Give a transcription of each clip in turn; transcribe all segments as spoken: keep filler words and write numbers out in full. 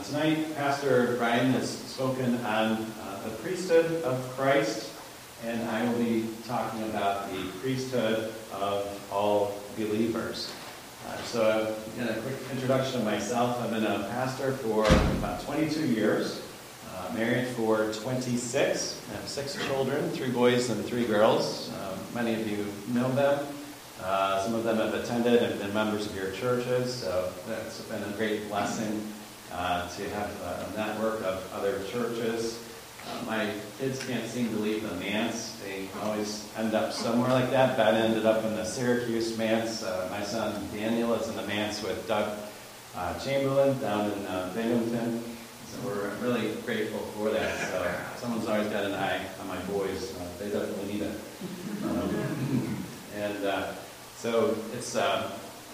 Tonight, Pastor Brian has spoken on uh, the priesthood of Christ, and I will be talking about the priesthood of all believers. Uh, so, in a quick introduction of myself, I've been a pastor for about twenty-two years, uh, married for twenty-six. I have six children, three boys and three girls. Uh, many of you know them. Uh, some of them have attended and been members of your churches, so that's been a great blessing uh, to have a network of other churches. Uh, my kids can't seem to leave the manse. They always end up somewhere like that. Ben ended up in the Syracuse manse. Uh, my son Daniel is in the manse with Doug uh, Chamberlain down in uh, Binghamton. So we're really grateful for that. So someone's always got an eye on my boys. Uh, they definitely need it. Um, and uh, so it's uh,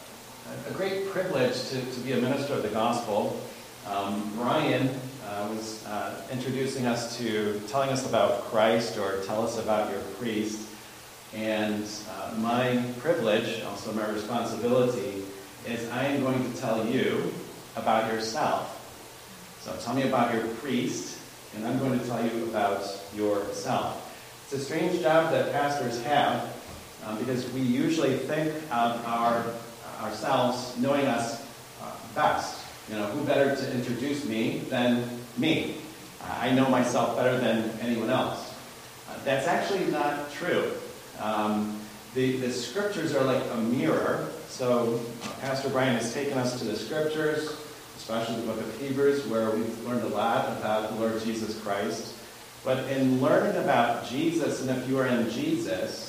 a great privilege to, to be a minister of the gospel. Um, Brian uh, was uh, introducing us to, telling us about Christ, or tell us about your priest. And uh, my privilege, also my responsibility, is I am going to tell you about yourself. So tell me about your priest, and I'm going to tell you about yourself. It's a strange job that pastors have, um, because we usually think of our ourselves knowing us uh, best. You know, who better to introduce me than me? Uh, I know myself better than anyone else. Uh, that's actually not true. Um, the, the scriptures are like a mirror. So uh, Pastor Brian has taken us to the scriptures, especially the book of Hebrews, where we've learned a lot about the Lord Jesus Christ. But in learning about Jesus, and if you are in Jesus,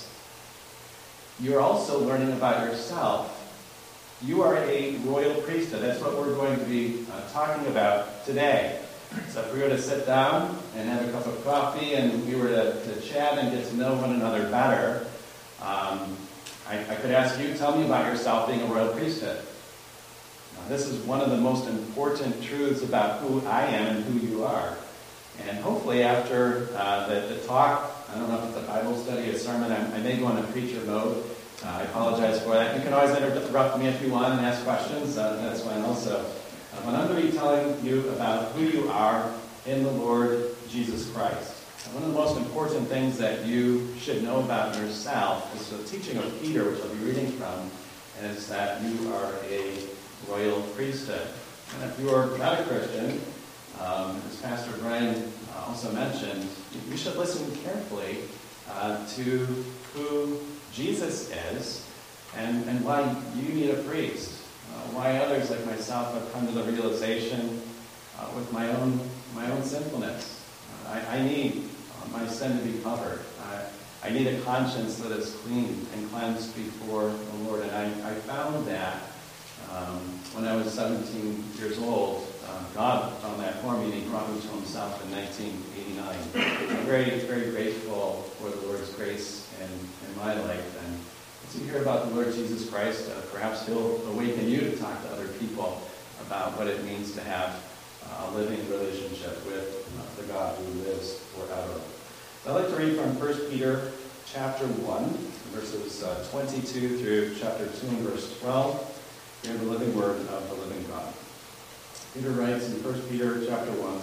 you're also learning about yourself. You are a royal priesthood. That's what we're going to be uh, talking about today. So if we were to sit down and have a cup of coffee and we were to, to chat and get to know one another better, um, I, I could ask you, tell me about yourself being a royal priesthood. Now, this is one of the most important truths about who I am and who you are. And hopefully after uh, the, the talk, I don't know if it's a Bible study, a sermon, I, I may go into preacher mode. Uh, I apologize for that. You can always interrupt me if you want and ask questions. Uh, that's fine also. Uh, but I'm going to be telling you about who you are in the Lord Jesus Christ. And one of the most important things that you should know about yourself is the teaching of Peter, which I'll be reading from, is that you are a royal priesthood. And if you are not a Christian, um, as Pastor Brian uh, also mentioned, you should listen carefully uh, to who Jesus is, and, and why you need a priest. Uh, why others like myself have come to the realization uh, with my own my own sinfulness. Uh, I, I need uh, my sin to be covered. I, I need a conscience that is clean and cleansed before the Lord. And I, I found that um, when I was seventeen years old. Uh, God found that for me, and He brought me to Himself in nineteen eighty-nine. I'm very, very grateful for the Lord's grace in, in my life. And as you hear about the Lord Jesus Christ, uh, perhaps He'll awaken you to talk to other people about what it means to have uh, a living relationship with uh, the God who lives forever. So I'd like to read from First Peter chapter one, verses uh, twenty-two through chapter two and verse twelve. Hear the living word of the living God. Peter writes in First Peter chapter one,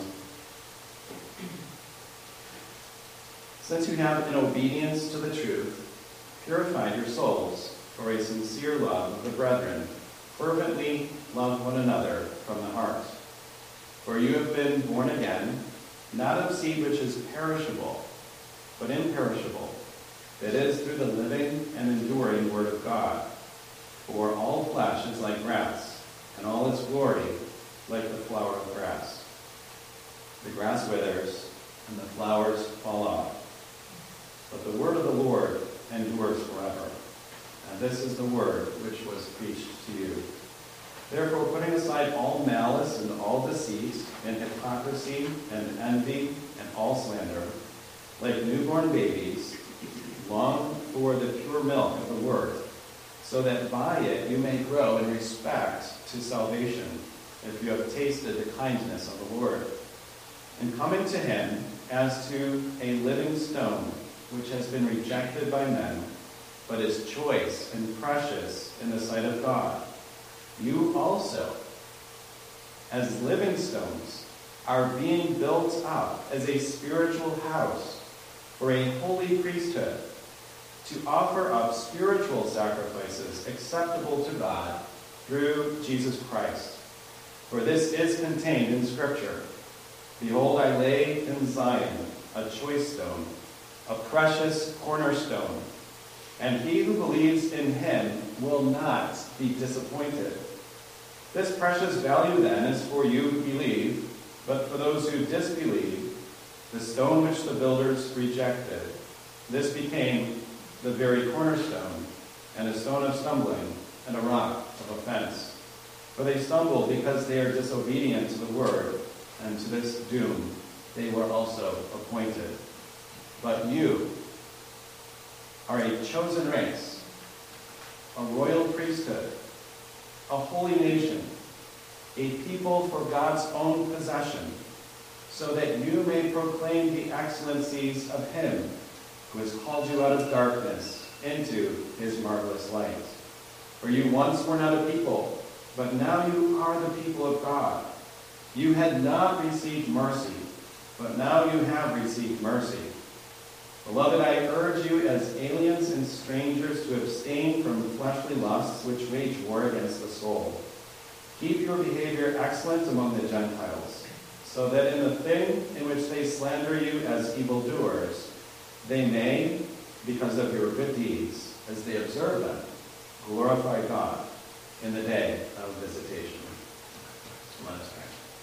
since you have, in obedience to the truth, purified your souls for a sincere love of the brethren, fervently love one another from the heart. For you have been born again, not of seed which is perishable, but imperishable, that is, through the living and enduring word of God. For all flesh is like grass, and all its glory like the flower of grass. The grass withers, and the flowers fall off. But the word of the Lord endures forever. And this is the word which was preached to you. Therefore, putting aside all malice and all deceit, and hypocrisy, and envy, and all slander, like newborn babies, long for the pure milk of the word, so that by it you may grow in respect to salvation, if you have tasted the kindness of the Lord, and coming to Him as to a living stone, which has been rejected by men, but is choice and precious in the sight of God. You also, as living stones, are being built up as a spiritual house for a holy priesthood, to offer up spiritual sacrifices acceptable to God through Jesus Christ. For this is contained in Scripture. Behold, I lay in Zion a choice stone, a precious cornerstone, and he who believes in him will not be disappointed. This precious value then is for you who believe, but for those who disbelieve, the stone which the builders rejected, this became the very cornerstone, and a stone of stumbling, and a rock of offense. For they stumble because they are disobedient to the word, and to this doom they were also appointed. But you are a chosen race, a royal priesthood, a holy nation, a people for God's own possession, so that you may proclaim the excellencies of him who has called you out of darkness into his marvelous light. For you once were not a people, but now you are the people of God. You had not received mercy, but now you have received mercy. Beloved, I urge you as aliens and strangers to abstain from fleshly lusts which wage war against the soul. Keep your behavior excellent among the Gentiles, so that in the thing in which they slander you as evildoers, they may, because of your good deeds, as they observe them, glorify God in the day of visitation. Let us pray.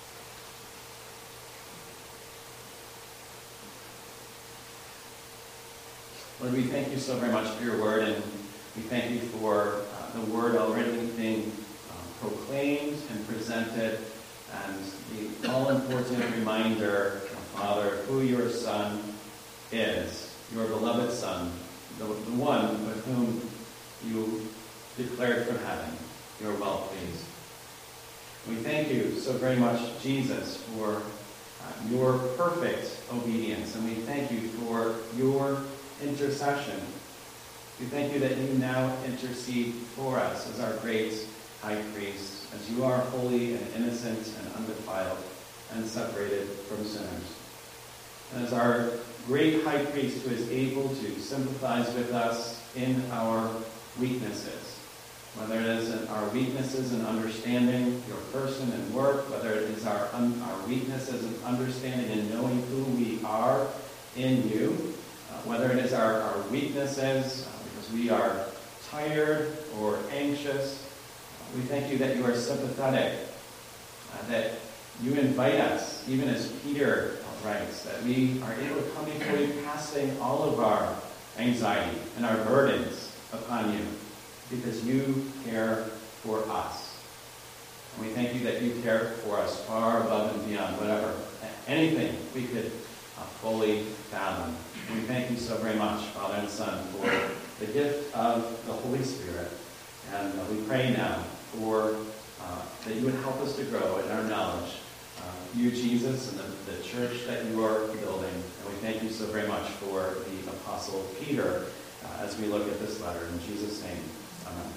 Lord, we thank you so very much for your word, and we thank you for uh, the word already being uh, proclaimed and presented, and the all-important reminder, Father, who your Son is, your beloved Son, the, the one with whom you declared from heaven, you're well pleased. We thank you so very much, Jesus, for uh, your perfect obedience, and we thank you for your intercession. We thank you that you now intercede for us as our great high priest, as you are holy and innocent and undefiled and separated from sinners. And as our great high priest who is able to sympathize with us in our weaknesses, whether it is in our weaknesses in understanding your person and work, whether it is our, un- our weaknesses in understanding and knowing who we are in you, whether it is our, our weaknesses, uh, because we are tired or anxious, we thank you that you are sympathetic, uh, that you invite us, even as Peter writes, that we are able to come before you casting all of our anxiety and our burdens upon you, because you care for us. And we thank you that you care for us far above and beyond whatever, anything we could uh, fully fathom. We thank you so very much, Father and Son, for the gift of the Holy Spirit. And uh, we pray now for uh, that you would help us to grow in our knowledge of you, Jesus, and the, the church that you are building. And we thank you so very much for the Apostle Peter uh, as we look at this letter. In Jesus' name, amen.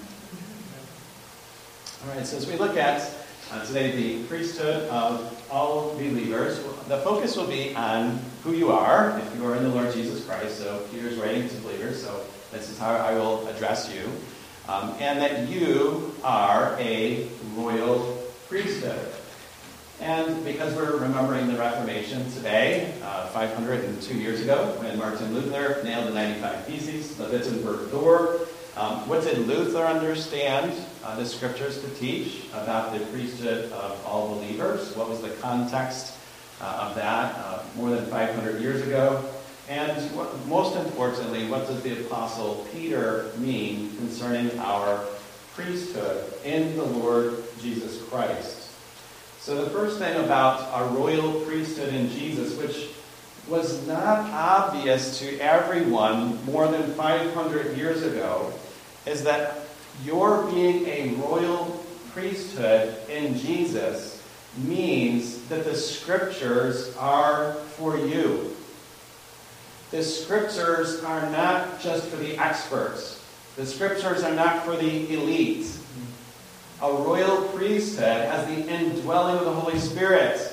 All right, so as we look at uh, today the priesthood of all believers, the focus will be on who you are, if you are in the Lord Jesus Christ. So Peter's writing to believers, so this is how I will address you. Um, and that you are a royal priesthood. And because we're remembering the Reformation today, uh, five hundred two years ago, when Martin Luther nailed the ninety-five Theses, the Wittenberg door, um, what did Luther understand uh, the scriptures to teach about the priesthood of all believers? What was the context uh, of that uh, more than five hundred years ago? And what, most importantly, what does the Apostle Peter mean concerning our priesthood in the Lord Jesus Christ? So the first thing about our royal priesthood in Jesus, which was not obvious to everyone more than five hundred years ago, is that your being a royal priesthood in Jesus means that the scriptures are for you. The scriptures are not just for the experts. The scriptures are not for the elite. a royal priesthood, has the indwelling of the Holy Spirit.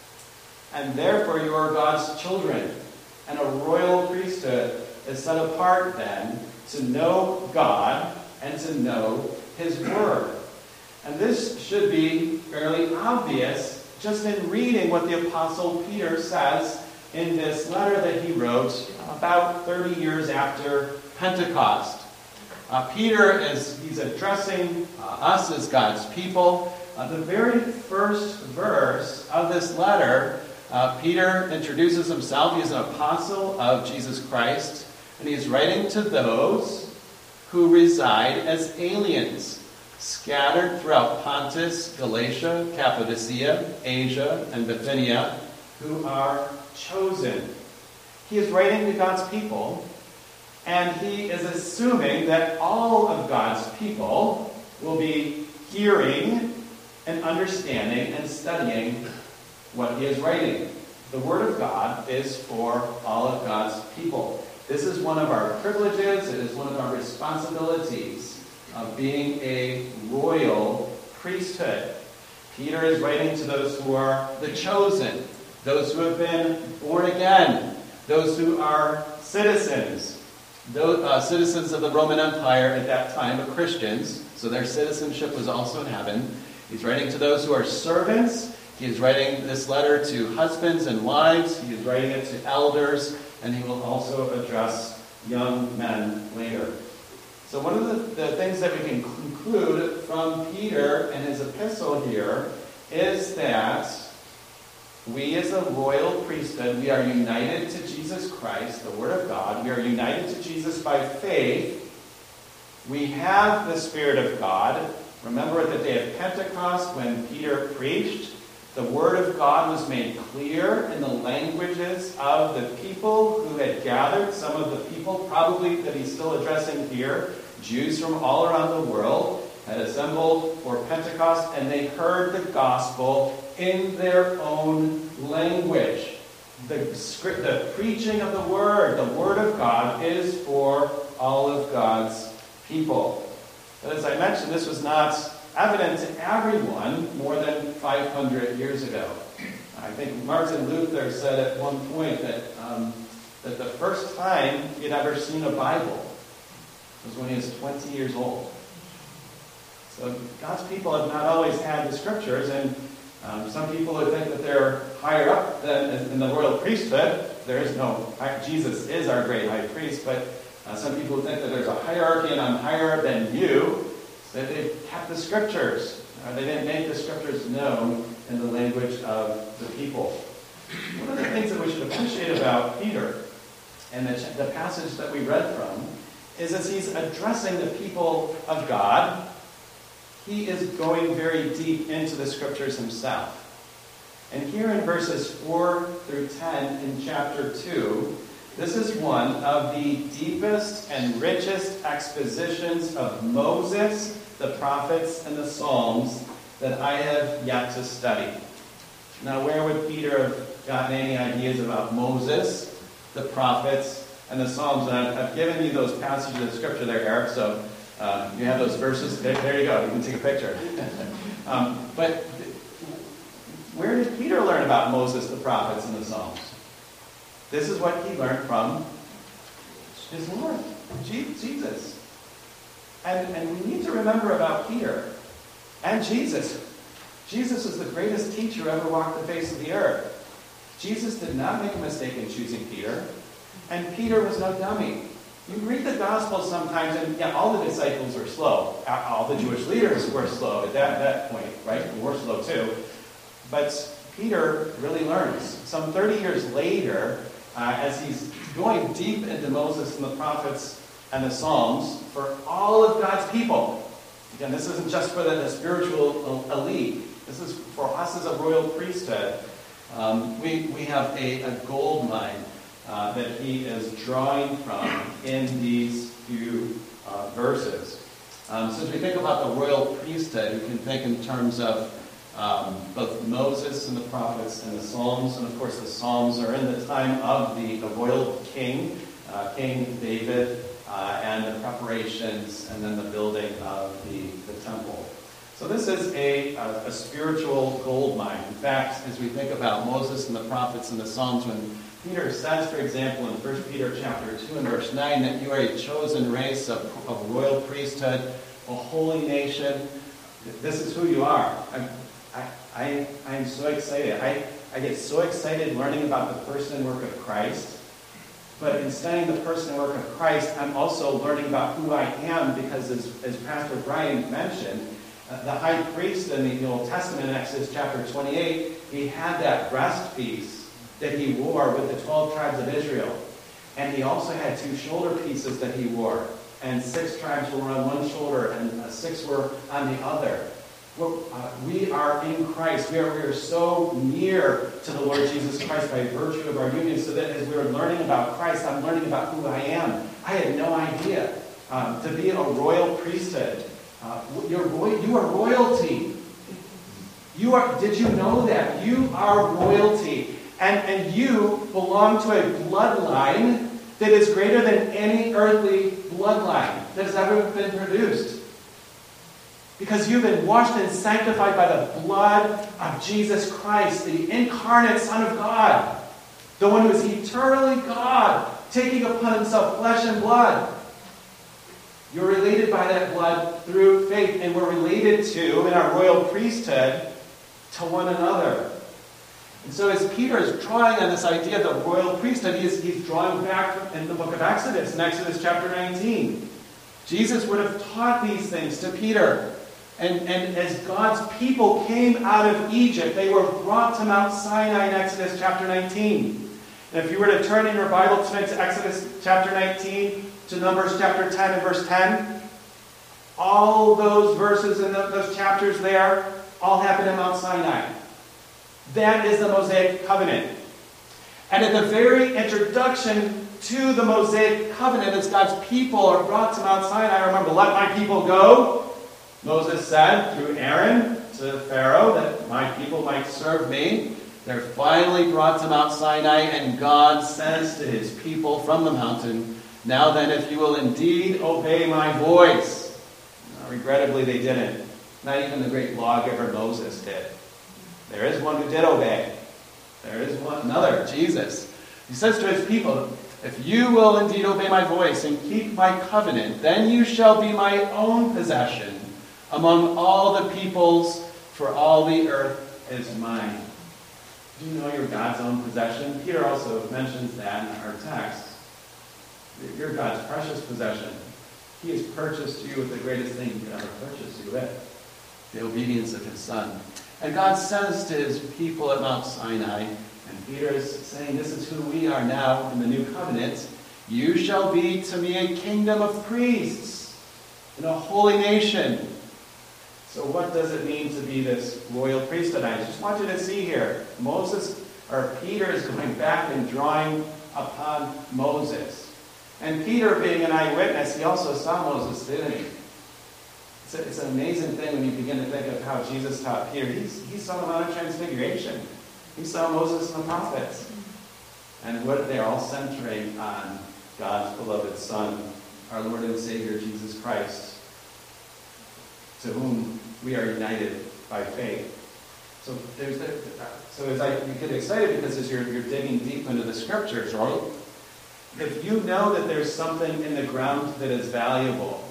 And therefore you are God's children. And a royal priesthood is set apart then to know God and to know His Word. And this should be fairly obvious just in reading what the Apostle Peter says in this letter that he wrote about thirty years after Pentecost. Uh, Peter is he's addressing uh, us as God's people. Uh, the very first verse of this letter, uh, Peter introduces himself. He is an apostle of Jesus Christ, and he is writing to those who reside as aliens, scattered throughout Pontus, Galatia, Cappadocia, Asia, and Bithynia, who are chosen. He is writing to God's people, and he is assuming that all of God's people will be hearing and understanding and studying what he is writing. The Word of God is for all of God's people. This is one of our privileges. It is one of our responsibilities of being a royal priesthood. Peter is writing to those who are the chosen, those who have been born again, those who are citizens, those, uh, citizens of the Roman Empire at that time, but Christians, so their citizenship was also in heaven. He's writing to those who are servants. He is writing this letter to husbands and wives. He is writing it to elders, and he will also address young men later. So one of the, the things that we can conclude from Peter and his epistle here is that we as a royal priesthood, we are united to Jesus Christ, the Word of God. We are united to Jesus by faith. We have the Spirit of God. Remember at the day of Pentecost when Peter preached, the Word of God was made clear in the languages of the people who had gathered. Some of the people, probably that he's still addressing here, Jews from all around the world, had assembled for Pentecost, and they heard the gospel in their own language. The, script, the preaching of the Word, the Word of God, is for all of God's people. But as I mentioned, this was not evident to everyone more than five hundred years ago. I think Martin Luther said at one point that, um, that the first time he had ever seen a Bible was when he was twenty years old. So God's people have not always had the Scriptures, and um, some people who think that they're higher up than in the royal priesthood. There is no, Jesus is our great high priest, but uh, some people who think that there's a hierarchy and I'm higher than you, that they've kept the Scriptures. Or they didn't make the Scriptures known in the language of the people. One of the things that we should appreciate about Peter and the, the passage that we read from is as he's addressing the people of God, he is going very deep into the Scriptures himself. And here in verses four through ten in chapter two, this is one of the deepest and richest expositions of Moses, the prophets, and the Psalms that I have yet to study. Now, where would Peter have gotten any ideas about Moses, the prophets, and the Psalms? And I've, I've given you those passages of Scripture there, Eric, so uh, you have those verses. There, there you go. You can take a picture. um, but where did Peter learn about Moses, the prophets, and the Psalms? This is what he learned from his Lord, Jesus. And, and we need to remember about Peter and Jesus. Jesus is the greatest teacher who ever walked the face of the earth. Jesus did not make a mistake in choosing Peter, and Peter was no dummy. You read the Gospels sometimes, and yeah, all the disciples were slow. All the Jewish leaders were slow at that, that point, right? We were slow too. But Peter really learns. Some thirty years later, uh, as he's going deep into Moses and the prophets and the Psalms for all of God's people. Again, this isn't just for the, the spiritual elite. This is for us as a royal priesthood. Um, we, we have a, a gold mine uh, that he is drawing from in these few uh, verses. Um, so as we think about the royal priesthood, we can think in terms of um, both Moses and the prophets and the Psalms. And of course the Psalms are in the time of the, the royal king, uh, King David, uh, and the preparations and then the building of the, the temple. So this is a, a, a spiritual gold mine. In fact, as we think about Moses and the prophets and the Psalms, when Peter says, for example, in First Peter chapter two and verse nine, that you are a chosen race of, of royal priesthood, a holy nation. This is who you are. I'm, I, I, I'm so excited. I, I get so excited learning about the person and work of Christ. But in studying the person and work of Christ, I'm also learning about who I am because, as, as Pastor Brian mentioned, uh, the high priest in the Old Testament in Exodus chapter twenty-eight, he had that breastpiece that he wore with the twelve tribes of Israel. And he also had two shoulder pieces that he wore. And six tribes were on one shoulder and uh, six were on the other. We're, uh, we are in Christ. We are, we are so near to the Lord Jesus Christ by virtue of our union, so that as we're learning about Christ, I'm learning about who I am. I had no idea. Um, to be a royal priesthood. Uh, you're, you are royalty. You are. Did you know that? You are royalty. And, and you belong to a bloodline that is greater than any earthly bloodline that has ever been produced. Because you've been washed and sanctified by the blood of Jesus Christ, the incarnate Son of God. The one who is eternally God, taking upon himself flesh and blood. You're related by that blood through faith. And we're related to, in our royal priesthood, to one another. And so as Peter is drawing on this idea of the royal priesthood, he is, he's drawing back in the book of Exodus, in Exodus chapter nineteen. Jesus would have taught these things to Peter. And, and as God's people came out of Egypt, they were brought to Mount Sinai in Exodus chapter nineteen. And if you were to turn in your Bible tonight to Exodus chapter nineteen, to Numbers chapter ten and verse ten, all those verses in the, those chapters there all happen in Mount Sinai. That is the Mosaic covenant. And at the very introduction to the Mosaic covenant, as God's people are brought to Mount Sinai, remember, let my people go. Moses said through Aaron to Pharaoh that my people might serve me. They're finally brought to Mount Sinai, and God says to his people from the mountain, now then, if you will indeed obey my voice. Now, regrettably, they didn't. Not even the great lawgiver Moses did. There is one who did obey. There is one, another, Jesus. He says to his people, if you will indeed obey my voice and keep my covenant, then you shall be my own possession among all the peoples, for all the earth is mine. Do you know you're God's own possession? Peter also mentions that in our text. You're God's precious possession. He has purchased you with the greatest thing he could ever purchase you with, the obedience of his Son. And God says to his people at Mount Sinai, and Peter is saying, this is who we are now in the new covenant, you shall be to me a kingdom of priests and a holy nation. So what does it mean to be this royal priesthood? I just want you to see here, Moses, or Peter is going back and drawing upon Moses. And Peter, being an eyewitness, he also saw Moses, didn't he? It's, a, it's an amazing thing when you begin to think of how Jesus taught Peter. He's, he saw the Mount of Transfiguration. He saw Moses and the prophets. And what they're all centering on God's beloved Son, our Lord and Savior, Jesus Christ, to whom we are united by faith. So there's the, so as I you get excited because as you're you're digging deep into the scriptures, right? If you know that there's something in the ground that is valuable,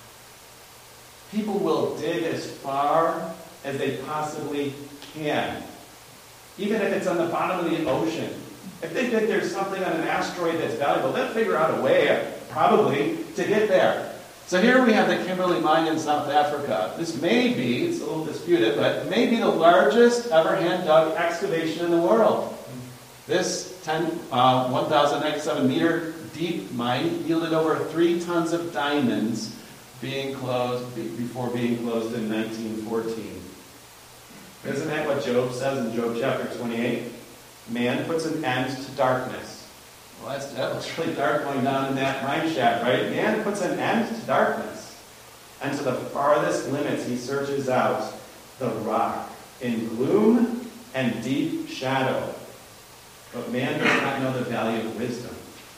people will dig as far as they possibly can. Even if it's on the bottom of the ocean. If they think there's something on an asteroid that's valuable, they'll figure out a way, probably, to get there. So here we have the Kimberley Mine in South Africa. This may be, it's a little disputed, but it may be the largest ever hand-dug excavation in the world. This ten, uh, one thousand ninety-seven meter deep mine yielded over three tons of diamonds being closed, be, before being closed in nineteen fourteen. Isn't that what Job says in Job chapter twenty-eight? Man puts an end to darkness. Well, that's, that looks really dark going down in that mine shaft, right? Man puts an end to darkness. And to the farthest limits he searches out the rock in gloom and deep shadow. But man does not know the value of wisdom.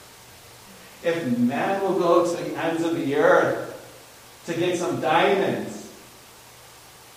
If man will go to the ends of the earth to get some diamonds,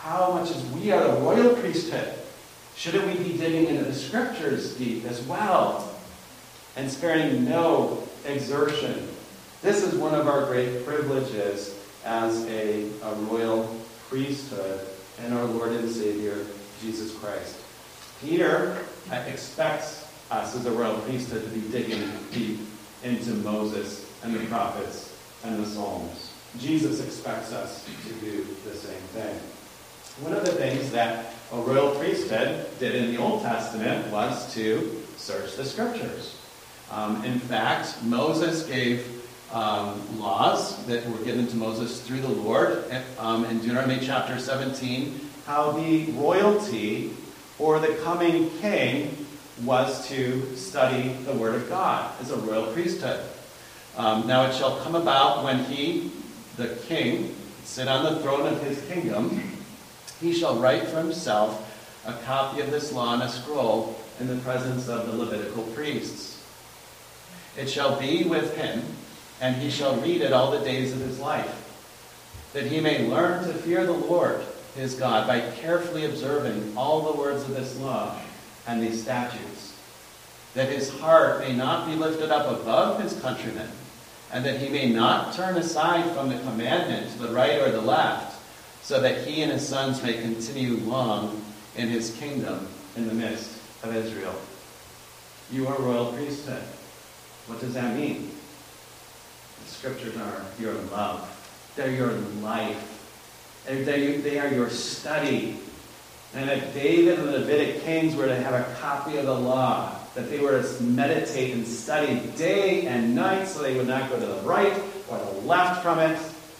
how much as we are the royal priesthood, shouldn't we be digging into the scriptures deep as well and sparing no exertion? This is one of our great privileges as a, a royal priesthood and our Lord and Savior, Jesus Christ. Peter expects us as a royal priesthood to be digging deep into Moses and the prophets and the Psalms. Jesus expects us to do the same thing. One of the things that a royal priesthood did in the Old Testament was to search the scriptures. Um, in fact, Moses gave um, laws that were given to Moses through the Lord um, in Deuteronomy chapter seventeen, how the royalty or the coming king was to study the Word of God as a royal priesthood. Um, now it shall come about when he, the king, sit on the throne of his kingdom, he shall write for himself a copy of this law in a scroll in the presence of the Levitical priests. It shall be with him, and he shall read it all the days of his life, that he may learn to fear the Lord his God by carefully observing all the words of this law and these statutes, that his heart may not be lifted up above his countrymen, and that he may not turn aside from the commandment to the right or the left, so that he and his sons may continue long in his kingdom in the midst of Israel. You are a royal priesthood. What does that mean? The scriptures are your love. They're your life. They, they are your study. And if David and the Davidic kings were to have a copy of the law, that they were to meditate and study day and night so they would not go to the right or the left from it.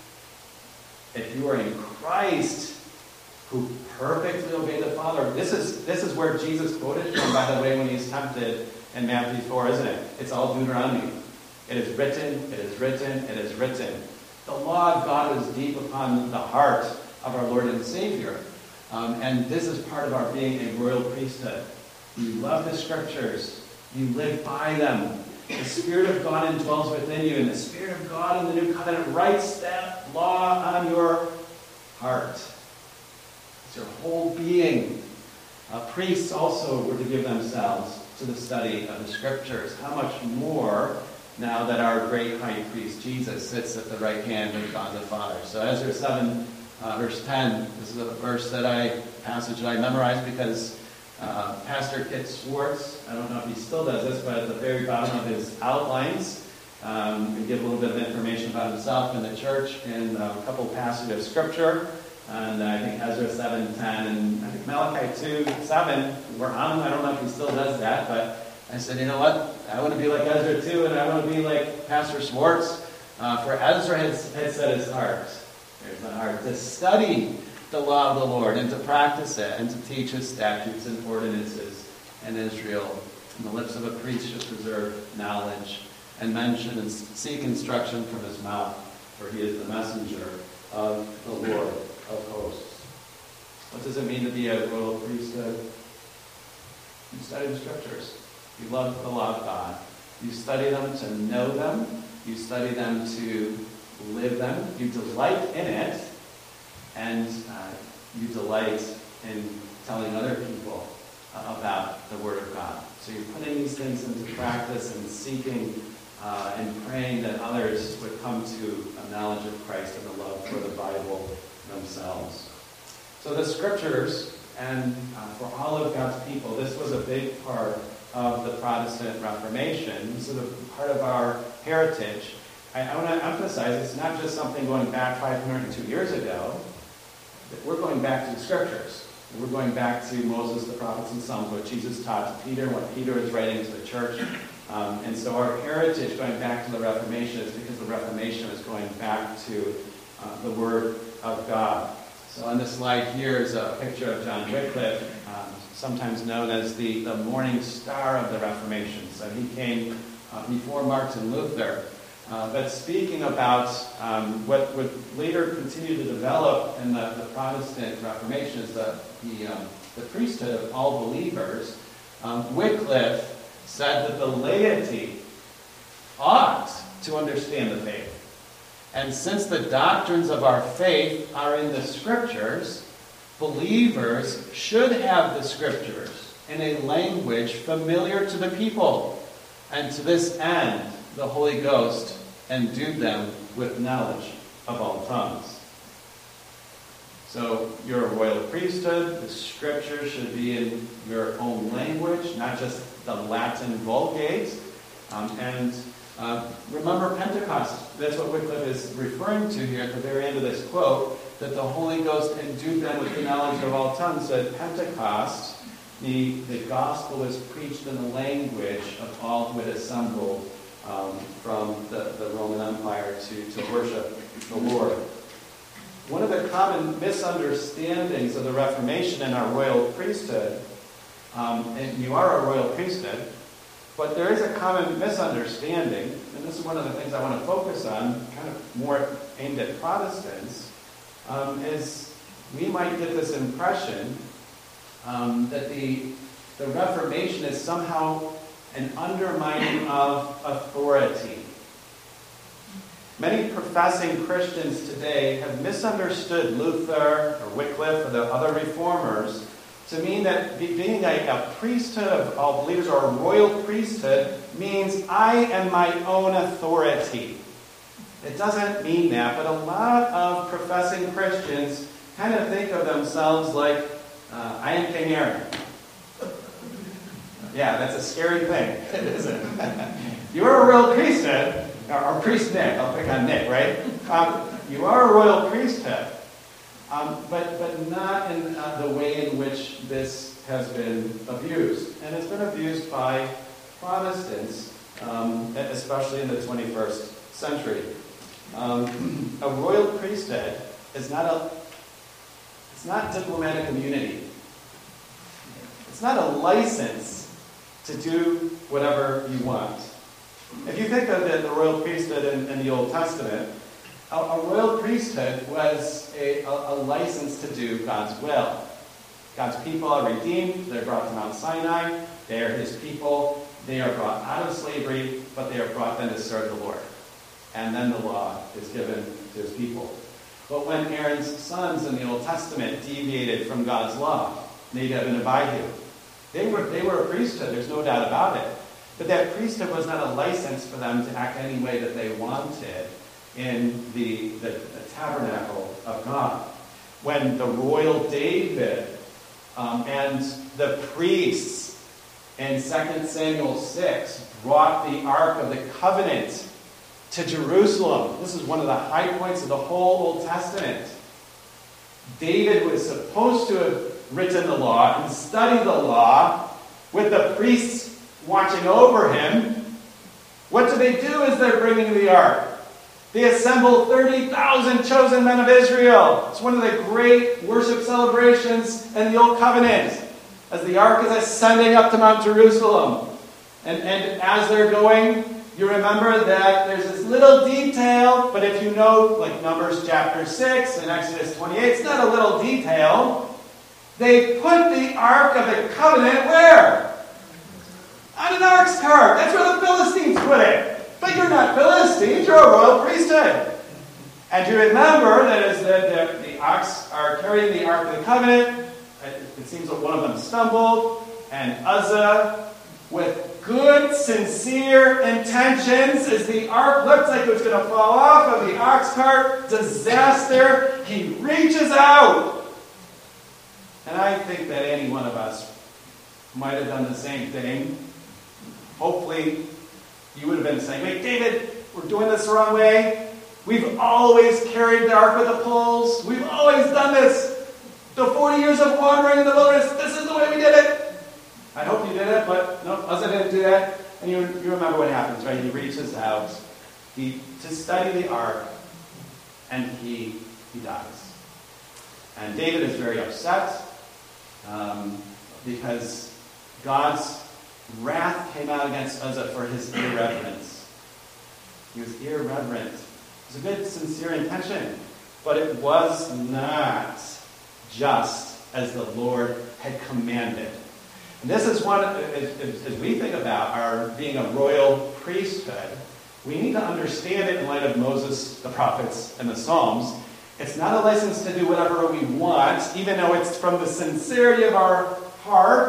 If you are in Christ, who perfectly obeyed the Father, this is, this is where Jesus quoted from, by the way, when he's tempted in Matthew four, isn't it? It's all Deuteronomy. It is written, it is written, it is written. The law of God is deep upon the heart of our Lord and Savior. Um, and this is part of our being a royal priesthood. You love the scriptures. You live by them. The Spirit of God indwells within you, and the Spirit of God in the New Covenant writes that law on your heart. It's your whole being. Uh, priests also were to give themselves to the study of the scriptures. How much more now that our great high priest Jesus sits at the right hand of God the Father. So Ezra seven, uh, verse ten, this is a verse that I, passage that I memorized because uh, Pastor Kit Swartz, I don't know if he still does this, but at the very bottom of his outlines, um, we give a little bit of information about himself and the church and uh, a couple passages of scripture. And I think Ezra seven ten and I think Malachi two seven were on him. I don't know if he still does that, but I said, you know what? I want to be like Ezra too, and I want to be like Pastor Swartz. Uh, for Ezra had, had set his heart, there's my heart, to study the law of the Lord and to practice it and to teach his statutes and ordinances in Israel. And the lips of a priest should preserve knowledge and mention and seek instruction from his mouth, for he is the messenger of the Lord of hosts. What does it mean to be a royal priesthood? You study the scriptures. You love the law of God. You study them to know them. You study them to live them. You delight in it. And uh, you delight in telling other people uh, about the Word of God. So you're putting these things into practice and seeking uh, and praying that others would come to a knowledge of Christ and a love for the Bible themselves. So the scriptures, and uh, for all of God's people, this was a big part of the Protestant Reformation, sort of part of our heritage. I, I want to emphasize it's not just something going back five hundred two years ago. We're going back to the scriptures. We're going back to Moses, the prophets, and Psalms, what Jesus taught to Peter, what Peter is writing to the church. Um, and so our heritage going back to the Reformation is because the Reformation is going back to uh, the Word of God. So on this slide here is a picture of John Wycliffe, um, sometimes known as the, the morning star of the Reformation. So he came uh, before Martin Luther. Uh, but speaking about um, what would later continue to develop in the, the Protestant Reformation is the, the, um, the priesthood of all believers, um, Wycliffe said that the laity ought to understand the faith. And since the doctrines of our faith are in the scriptures, believers should have the Scriptures in a language familiar to the people. And to this end, the Holy Ghost endued them with knowledge of all tongues. So you're a royal priesthood. The Scripture should be in your own language, not just the Latin Vulgate. Um, and uh, remember Pentecost. That's what Wycliffe is referring to here at the very end of this quote, that the Holy Ghost endued them with the knowledge of all tongues. At Pentecost, the, the gospel was preached in the language of all who had assembled um, from the, the Roman Empire to, to worship the Lord. One of the common misunderstandings of the Reformation and our royal priesthood, um, and you are a royal priesthood, but there is a common misunderstanding, and this is one of the things I want to focus on, kind of more aimed at Protestants, um, is we might get this impression um, that the, the Reformation is somehow an undermining of authority. Many professing Christians today have misunderstood Luther or Wycliffe or the other reformers to mean that being a, a priesthood of all believers or a royal priesthood means I am my own authority. It doesn't mean that, but a lot of professing Christians kind of think of themselves like, uh, I am King Aaron. Yeah, that's a scary thing, isn't it? You're a royal priesthood, or priest Nick, I'll pick on Nick, right? Um, you are a royal priesthood, um, but, but not in uh, the way in which this has been abused. And it's been abused by Protestants, um, especially in the twenty-first century. Um, a royal priesthood is not a, it's not diplomatic immunity. It's not a license to do whatever you want. If you think of the, the royal priesthood in, in the Old Testament, a, a royal priesthood was a, a, a license to do God's will. God's people are redeemed. They're brought to Mount Sinai. They are his people. They are brought out of slavery, but they are brought then to serve the Lord. And then the law is given to his people. But when Aaron's sons in the Old Testament deviated from God's law, Nadab and Abihu, they were, they were a priesthood, there's no doubt about it. But that priesthood was not a license for them to act any way that they wanted in the, the, the tabernacle of God. When the royal David um, and the priests in Second Samuel six brought the Ark of the Covenant to Jerusalem, this is one of the high points of the whole Old Testament. David was supposed to have written the law and studied the law with the priests watching over him. What do they do as they're bringing the ark? They assemble thirty thousand chosen men of Israel. It's one of the great worship celebrations in the Old Covenant, as the ark is ascending up to Mount Jerusalem. And, and as they're going, you remember that there's this little detail, but if you know, like Numbers chapter six and Exodus twenty-eight, it's not a little detail. They put the Ark of the Covenant where? On an ox cart. That's where the Philistines put it. But you're not Philistines, you're a royal priesthood. And you remember that as the, the, the ox are carrying the Ark of the Covenant, it, it seems that one of them stumbled, and Uzzah, with good, sincere intentions, as the ark looked like it was going to fall off of the ox cart, disaster, he reaches out. And I think that any one of us might have done the same thing. Hopefully, you would have been saying, wait, David, we're doing this the wrong way. We've always carried the ark with the poles. We've always done this. The forty years of wandering in the wilderness, this is the way we did it. I hope you did it, but no, Uzzah didn't do that. And you, you remember what happens, right? He reaches out he, to study the ark, and he, he dies. And David is very upset um, because God's wrath came out against Uzzah for his irreverence. He was irreverent. It was a good, sincere intention, but it was not just as the Lord had commanded. And this is one, as, as we think about our being a royal priesthood, we need to understand it in light of Moses, the prophets, and the Psalms. It's not a license to do whatever we want, even though it's from the sincerity of our heart.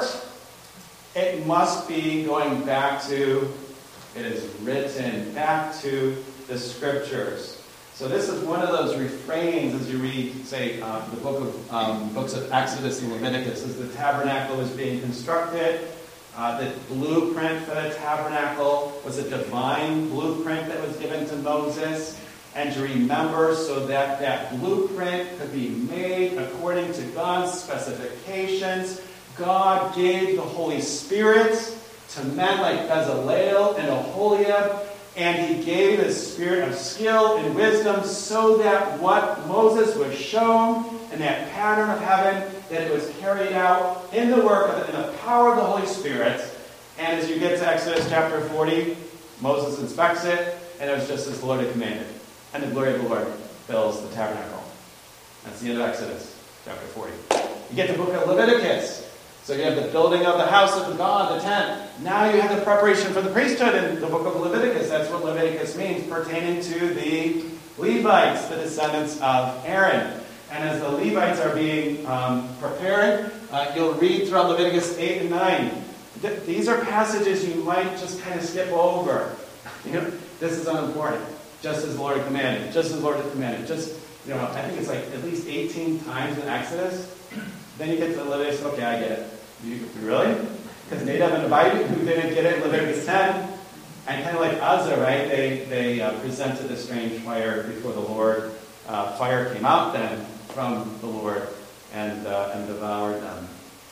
It must be going back to, it is written, back to the Scriptures. So this is one of those refrains as you read, say, uh, the book of um, books of Exodus and Leviticus, as the tabernacle was being constructed. Uh, the blueprint for the tabernacle was a divine blueprint that was given to Moses. And to remember, so that that blueprint could be made according to God's specifications. God gave the Holy Spirit to men like Bezalel and Oholiab, and he gave the spirit of skill and wisdom so that what Moses was shown in that pattern of heaven, that it was carried out in the work of in the power of the Holy Spirit. And as you get to Exodus chapter forty, Moses inspects it, and it was just as the Lord had commanded. And the glory of the Lord fills the tabernacle. That's the end of Exodus, chapter forty. You get the book of Leviticus. So you have the building of the house of God, the tent. Now you have the preparation for the priesthood in the book of Leviticus. That's what Leviticus means, pertaining to the Levites, the descendants of Aaron. And as the Levites are being um, prepared, uh, you'll read throughout Leviticus eight and nine. Th- these are passages you might just kind of skip over. You know, this is unimportant. Just as the Lord had commanded. Just as the Lord had commanded. Just, you know, I think it's like at least eighteen times in Exodus. Then you get to Leviticus, okay, I get it. You, really? Because Nadab and Abihu, who didn't get it in Leviticus ten, and kind of like Uzzah, right? They they uh, presented the strange fire before the Lord. Uh, fire came out then from the Lord and uh, and devoured them.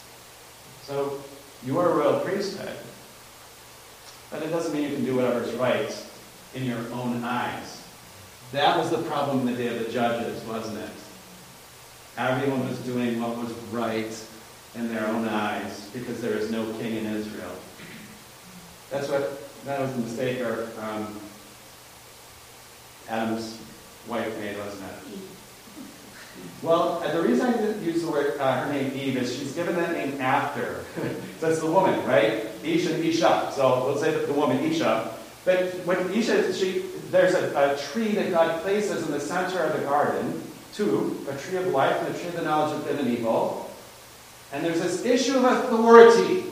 So you are a royal priesthood, but it doesn't mean you can do whatever's right in your own eyes. That was the problem in the day of the judges, wasn't it? Everyone was doing what was right in their own eyes because there is no king in Israel. That's what, that was the mistake our, um, Adam's wife made, wasn't it? Well, the reason I didn't use the word, uh, her name Eve is she's given that name after. So it's the woman, right? Ish and Isha. So let's say the woman, Isha. But when Isha, she, there's a, a tree that God places in the center of the garden, two, a tree of life and a tree of the knowledge of good and evil. And there's this issue of authority.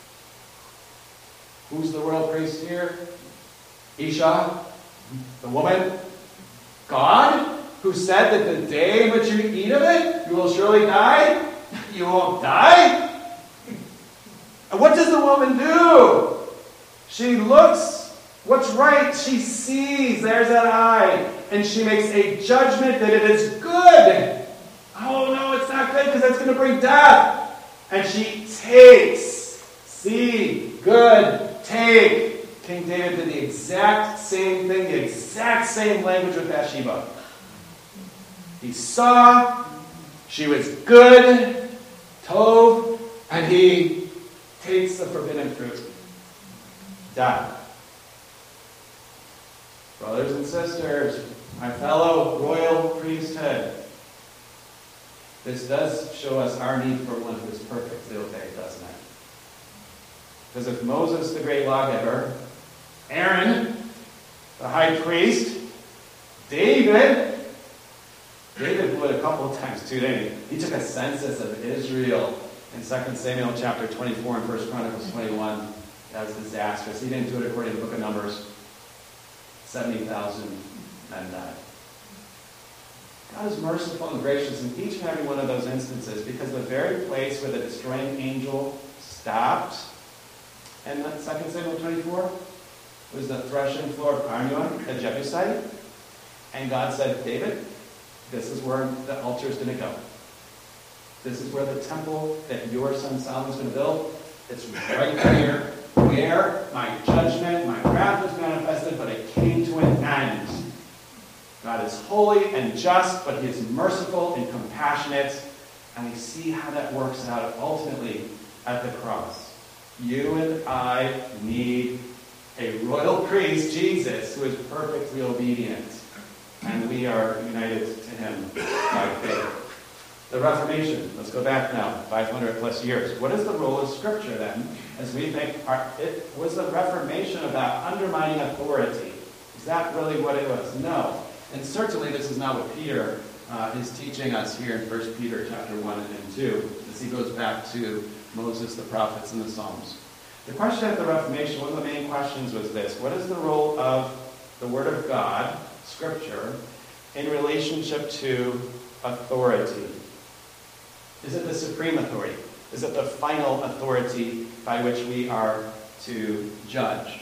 Who's the royal priest here? Isha, the woman. God, who said that the day in which you eat of it, you will surely die. You won't die. And what does the woman do? She looks what's right. She sees. There's that eye. And she makes a judgment that it is good. Oh, no, it's not good because that's going to bring death. And she takes. See, good, take. King David did the exact same thing, the exact same language with Bathsheba. He saw she was good, tov, and he takes the forbidden fruit. Death. Brothers and sisters, my fellow royal priesthood, this does show us our need for one who is perfectly obeyed, doesn't it? Because if Moses, the great lawgiver, Aaron, the high priest, David, David blew it a couple of times too, didn't he? He took a census of Israel in Second Samuel chapter twenty-four and First Chronicles twenty-one. That was disastrous. He didn't do it according to the book of Numbers. seventy thousand men died. God is merciful and gracious in each and every one of those instances because the very place where the destroying angel stopped in Second Samuel twenty-four was the threshing floor of Arnon, a Jebusite. And God said, David, this is where the altar is going to go. This is where the temple that your son Solomon is going to build. It's right here where my judgment, my wrath was manifested, but it came to an end. God is holy and just, but he is merciful and compassionate. And we see how that works out ultimately at the cross. You and I need a royal priest, Jesus, who is perfectly obedient. And we are united to him by faith. The Reformation, let's go back now, five hundred plus years. What is the role of Scripture then? As we think, are, it, was the Reformation about undermining authority? Is that really what it was? No. And certainly this is not what Peter uh, is teaching us here in First Peter chapter one and two, as he goes back to Moses, the prophets, and the Psalms. The question at the Reformation, one of the main questions was this: what is the role of the Word of God, Scripture, in relationship to authority? Is it the supreme authority? Is it the final authority by which we are to judge?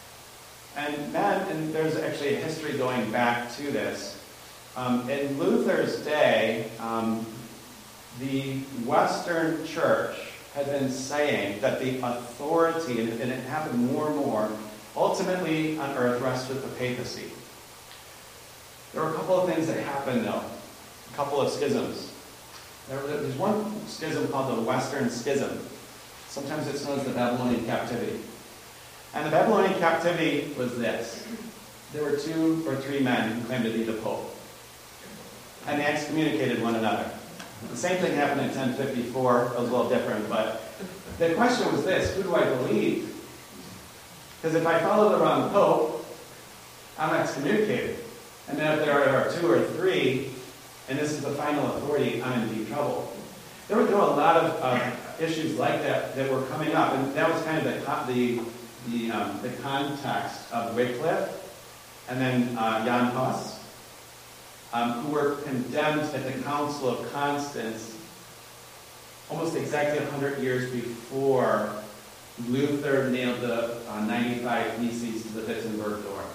And man, and there's actually a history going back to this. Um, in Luther's day, um, the Western Church had been saying that the authority, and it happened more and more, ultimately on earth rests with the papacy. There were a couple of things that happened, though. A couple of schisms. There was one schism called the Western Schism. Sometimes it's known as the Babylonian captivity. And the Babylonian captivity was this. There were two or three men who claimed to be the Pope. And they excommunicated one another. The same thing happened in ten fifty-four. It was a little different, but the question was this: who do I believe? Because if I follow the wrong Pope, I'm excommunicated. And then if there are two or three, and this is the final authority, I'm in deep trouble. There were, there were a lot of uh, issues like that that were coming up, and that was kind of the the the, um, the context of Wycliffe and then uh, Jan Hus, um, who were condemned at the Council of Constance almost exactly one hundred years before Luther nailed the uh, ninety-five Theses to the Wittenberg door.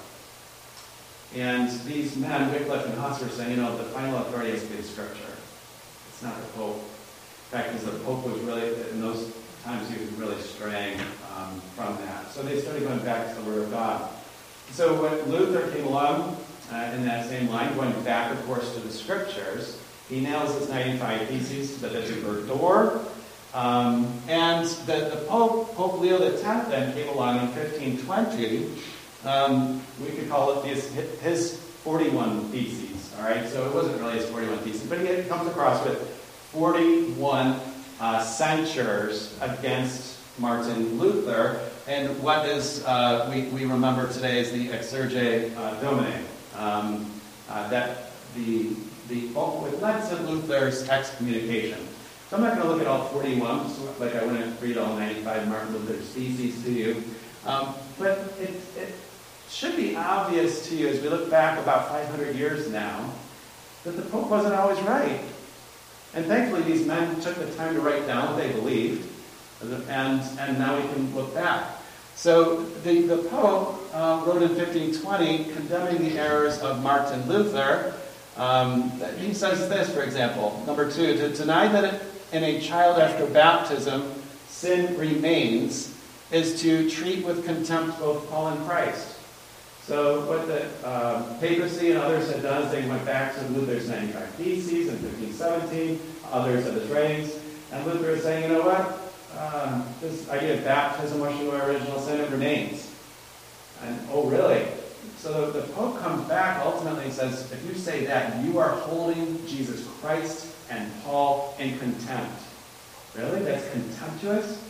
And these men, Wycliffe and Hus, were saying, you know, the final authority has to be Scripture. It's not the Pope. In fact, because the Pope was really, in those times, he was really straying um, from that. So they started going back to the Word of God. So when Luther came along uh, in that same line, going back, of course, to the Scriptures, he nails his ninety-five Theses to the Wittenberg door. Um, and the, the Pope, Pope Leo the tenth, then came along in fifteen twenty. Um, we could call it his, his forty-one Theses, all right? So it wasn't really his forty-one Theses, but he comes across with forty-one uh, censures against Martin Luther, and what is uh, we, we remember today is the Exsurge uh, Domine, um, uh, that the, the what led to Luther's excommunication. So I'm not going to look at all forty-one, so like I wouldn't read all ninety-five Martin Luther's Theses to you, um, but it, it should be obvious to you as we look back about five hundred years now that the Pope wasn't always right. And thankfully these men took the time to write down what they believed, and, and now we can look back. So the, the Pope uh, wrote in fifteen twenty condemning the errors of Martin Luther. Um, he says this, for example, number two, to deny that it, in a child after baptism sin remains is to treat with contempt both Paul and Christ. So what the uh, papacy and others had done is they went back to Luther's ninety-five Theses in fifteen seventeen, others of his writings, and Luther is saying, you know what, um, this idea of baptism washing away original sin, it remains. And, oh really? So the, the Pope comes back ultimately and says, if you say that, you are holding Jesus Christ and Paul in contempt. Really? That's contemptuous?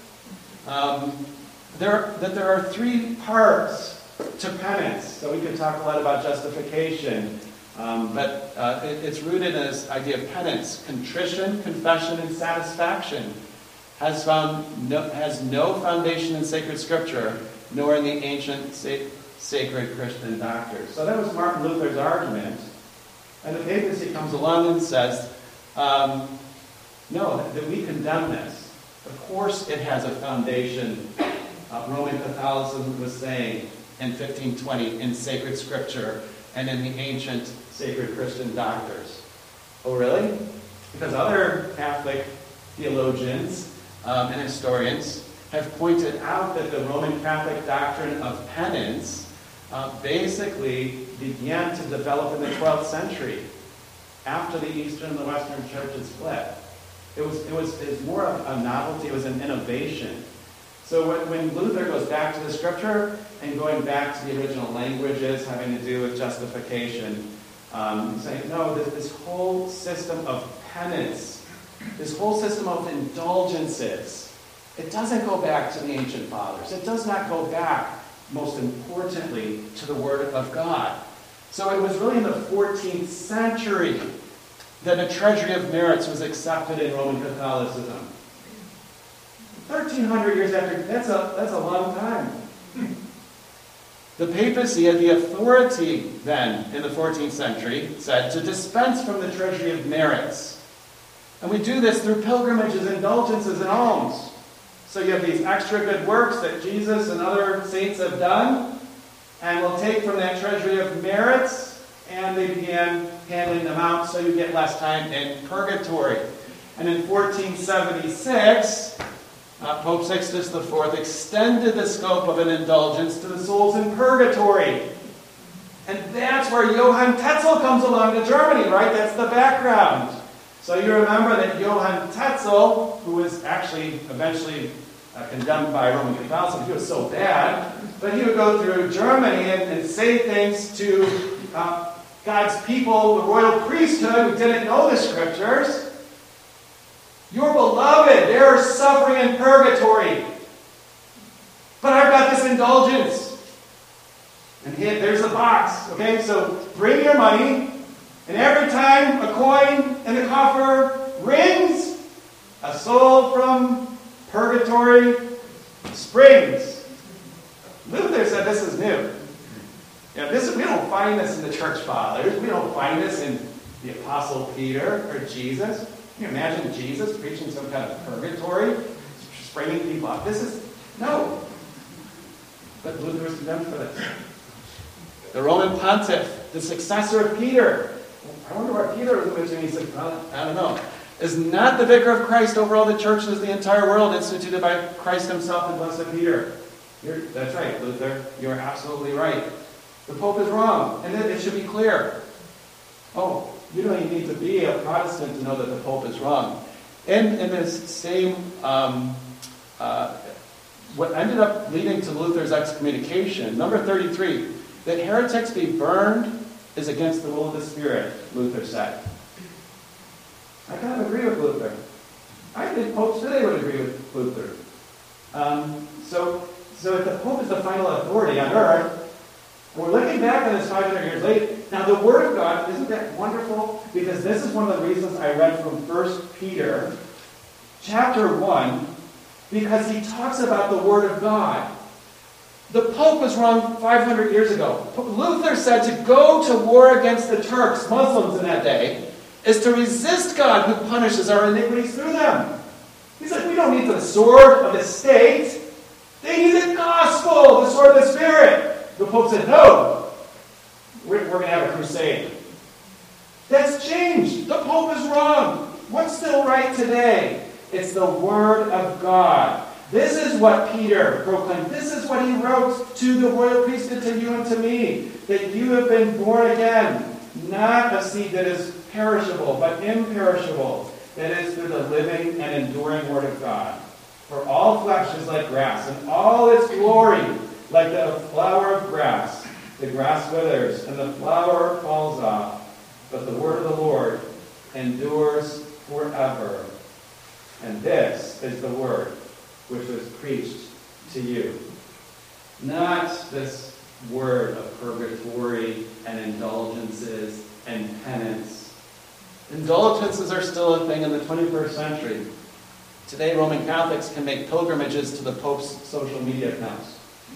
Um, there, that there are three parts to penance. So we could talk a lot about justification, um, but uh, it, it's rooted in this idea of penance. Contrition, confession, and satisfaction has found no, has no foundation in sacred Scripture, nor in the ancient sa- sacred Christian doctrines. So that was Martin Luther's argument, and the papacy comes along and says, um, no, that, that we condemn this. Of course, it has a foundation. Uh, Roman Catholicism was saying in fifteen twenty in sacred Scripture and in the ancient sacred Christian doctors. Oh, really? Because other Catholic theologians um, and historians have pointed out that the Roman Catholic doctrine of penance uh, basically began to develop in the twelfth century after the Eastern and the Western churches split. It was, it was, it was more of a novelty, it was an innovation. So when, when Luther goes back to the Scripture and going back to the original languages having to do with justification, um, he's saying, no, this, this whole system of penance, this whole system of indulgences, it doesn't go back to the ancient fathers. It does not go back, most importantly, to the Word of God. So it was really in the fourteenth century that a treasury of merits was accepted in Roman Catholicism. thirteen hundred years after, that's a, that's a long time. The papacy had the authority then, in the fourteenth century, said, to dispense from the treasury of merits. And we do this through pilgrimages, indulgences, and alms. So you have these extra good works that Jesus and other saints have done, and we'll take from that treasury of merits, and they began handing them out so you get less time in purgatory. And in fourteen seventy-six, uh, Pope Sixtus the Fourth extended the scope of an indulgence to the souls in purgatory. And that's where Johann Tetzel comes along to Germany, right? That's the background. So you remember that Johann Tetzel, who was actually eventually uh, condemned by Roman Catholicism, he was so bad, but he would go through Germany and, and say things to uh, God's people, the royal priesthood, who didn't know the scriptures. Your beloved, they're suffering in purgatory. But I've got this indulgence. And here, there's a box. Okay, so bring your money, and every time a coin in the coffer rings, a soul from purgatory springs. Luther said this is new. You know, this, we don't find this in the church fathers. We don't find this in the Apostle Peter or Jesus. Can you imagine Jesus preaching some kind of purgatory, springing people up? This is, no. But Luther was condemned for this. The Roman pontiff, the successor of Peter, I wonder what Peter was mentioning. He said, well, I don't know. Is not the vicar of Christ over all the churches of the entire world, instituted by Christ himself and blessed Peter. You're, that's right, Luther. You're absolutely right. The Pope is wrong, and it, it should be clear. Oh, you don't even need to be a Protestant to know that the Pope is wrong. In, in this same, um, uh, what ended up leading to Luther's excommunication, number thirty-three, that heretics be burned is against the will of the Spirit, Luther said. I kind of agree with Luther. I think popes today would agree with Luther. Um, so, so if the Pope is the final authority on earth, we're looking back on this five hundred years later. Now, the Word of God, isn't that wonderful? Because this is one of the reasons I read from First Peter, chapter one, because he talks about the Word of God. The Pope was wrong five hundred years ago. Luther said to go to war against the Turks, Muslims in that day, is to resist God who punishes our iniquities through them. He said, we don't need the sword of the state. They need the gospel, the sword of the Spirit. The Pope said, no, we're, we're going to have a crusade. That's changed. The Pope is wrong. What's still right today? It's the Word of God. This is what Peter proclaimed. This is what he wrote to the royal priesthood, to you and to me, that you have been born again, not a seed that is perishable, but imperishable, that is through the living and enduring Word of God. For all flesh is like grass, and all its glory like the flower of grass. The grass withers, and the flower falls off, but the word of the Lord endures forever. And this is the word which was preached to you. Not this word of purgatory and indulgences and penance. Indulgences are still a thing in the twenty-first century. Today, Roman Catholics can make pilgrimages to the Pope's social media accounts.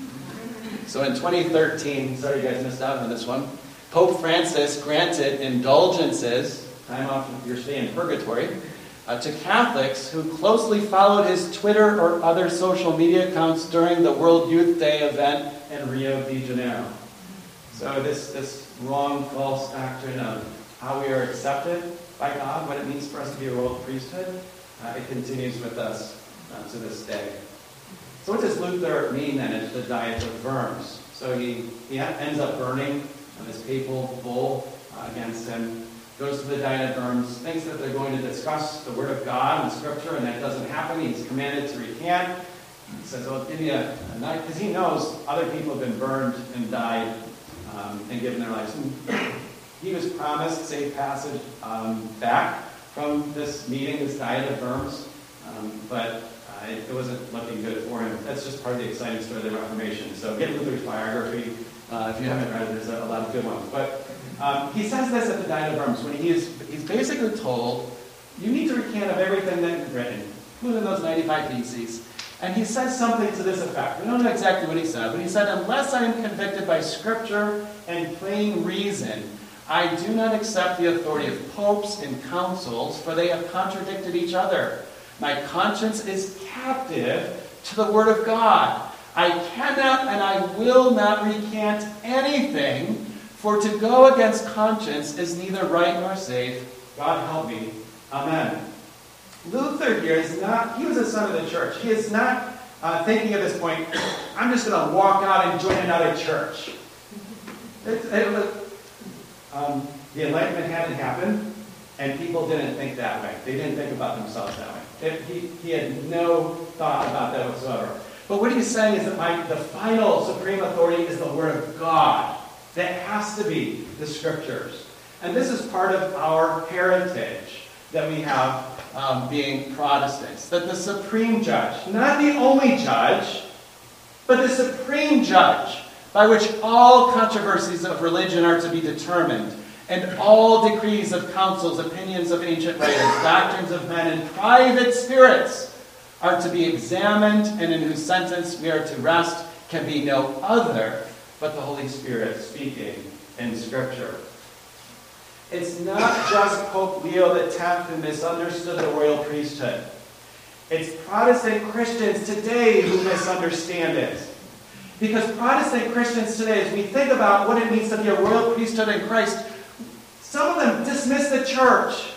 So in twenty thirteen, sorry you guys missed out on this one, Pope Francis granted indulgences, time off your stay in purgatory, uh, to Catholics who closely followed his Twitter or other social media accounts during the World Youth Day event in Rio de Janeiro. So this, this wrong, false doctrine of how we are accepted by God, what it means for us to be a royal priesthood, uh, it continues with us uh, to this day. So what does Luther mean then at the Diet of Worms? So he, he ends up burning this papal bull uh, against him, goes to the Diet of Worms, thinks that they're going to discuss the Word of God and Scripture, and that doesn't happen. He's commanded to recant. He says, well, give me a, a night, because he knows other people have been burned and died um, and given their lives. And he was promised safe passage um, back from this meeting, this Diet of Worms, um, but uh, it, it wasn't looking good for him. That's just part of the exciting story of the Reformation. So get Luther's biography. Uh, if you haven't read it, there's a, a lot of good ones. But Um, he says this at the Diet of Worms when he is, he's basically told, you need to recant of everything that you've written, including those ninety-five theses. And he says something to this effect. We don't know exactly what he said, but he said, unless I am convicted by Scripture and plain reason, I do not accept the authority of popes and councils, for they have contradicted each other. My conscience is captive to the Word of God. I cannot and I will not recant anything, for to go against conscience is neither right nor safe. God help me. Amen. Luther here is not, he was a son of the church. He is not uh, thinking at this point, I'm just going to walk out and join another church. It, it, um, the Enlightenment hadn't happened, and people didn't think that way. They didn't think about themselves that way. It, he, he had no thought about that whatsoever. But what he's saying is that my, the final supreme authority is the Word of God. That has to be the Scriptures. And this is part of our heritage that we have um, being Protestants. That the supreme judge, not the only judge, but the supreme judge, by which all controversies of religion are to be determined, and all decrees of councils, opinions of ancient writers, doctrines of men, and private spirits are to be examined, and in whose sentence we are to rest, can be no other but the Holy Spirit speaking in Scripture. It's not just Pope Leo the tenth who misunderstood the royal priesthood. It's Protestant Christians today who misunderstand it. Because Protestant Christians today, as we think about what it means to be a royal priesthood in Christ, some of them dismiss the church.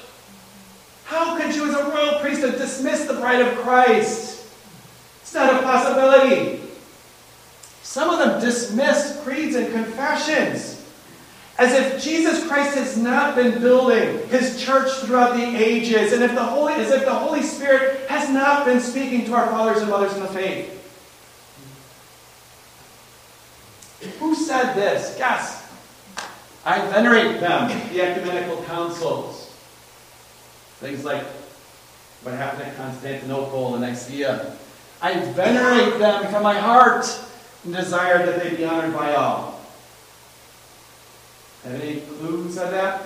How could you, as a royal priesthood, dismiss the bride of Christ? It's not a possibility. Some of them dismiss creeds and confessions as if Jesus Christ has not been building His church throughout the ages, and if the Holy, as if the Holy Spirit has not been speaking to our fathers and mothers in the faith. Who said this? Guess. I venerate them, the ecumenical councils. Things like what happened at Constantinople and Nicaea. I venerate them from my heart and desire that they be honored by all. Have any clue who said that?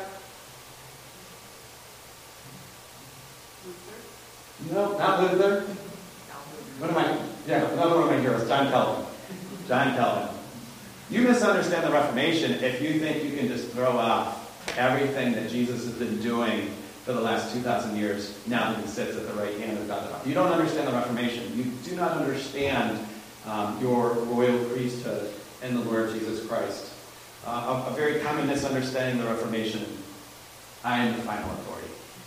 Luther? No, not Luther. What am I? Yeah, another one of my heroes, John Calvin. John Calvin. You misunderstand the Reformation if you think you can just throw off everything that Jesus has been doing for the last two thousand years, now that He sits at the right hand of God. You don't understand the Reformation. You do not understand um, your royal priesthood in the Lord Jesus Christ. Uh, a, a very common misunderstanding of the Reformation. I am the final authority.